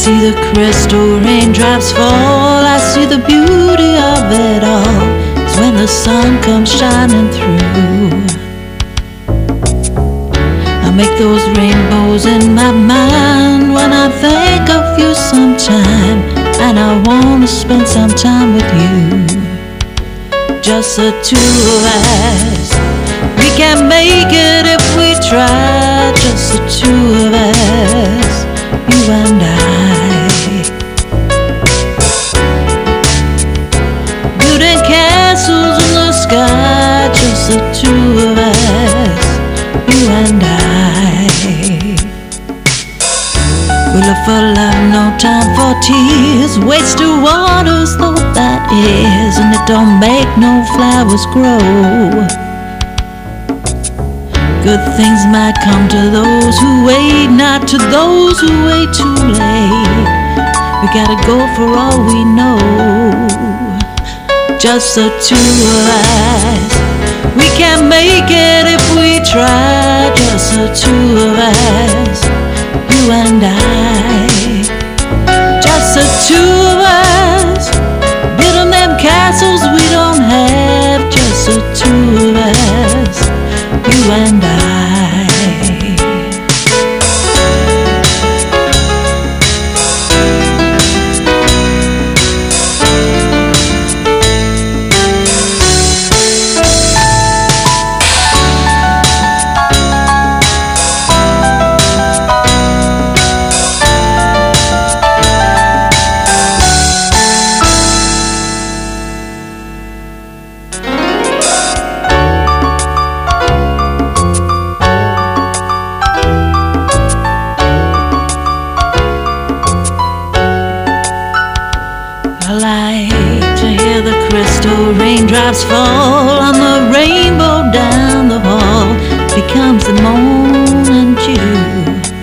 see the crystal raindrops fall. I see the beauty of it all. It's when the sun comes shining through. I make those rainbows in my mind when I think of you sometime, and I wanna spend some time with you. Just the two of us, we can make it if we try. Just the two of us, you and I. Building castles in the sky. Just the two of us, you and I. We look for love, no time for tears. Wasted waters, though that is, and it don't make no flowers grow. Good things might come to those who wait, not to those who wait too late. We gotta go for all we know. Just the two of us, we can make it if we try. Just the two of us, you and I. Just the two of us, building them castles we don't have. Just the two of us, you and I. I like to hear the crystal raindrops fall on the rainbow down the hall. Becomes the morning dew.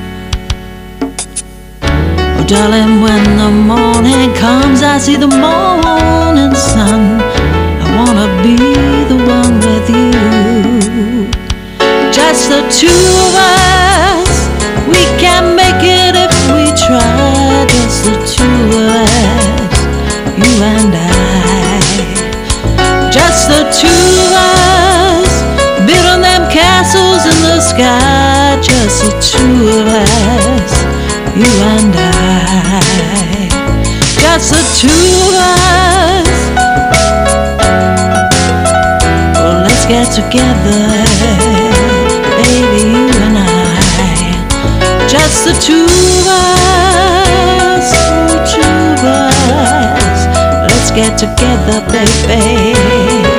Oh darling, when the morning comes, I see the morning sun. I wanna be the one with you. Just the two of us, we can make it if we try. Just the two of us, you and I. Just the two of us, building them castles in the sky. Just the two of us, you and I. Just the two of us. Well, let's get together, baby, you and I. Just the two of us, oh, two of us. Let's get together, baby.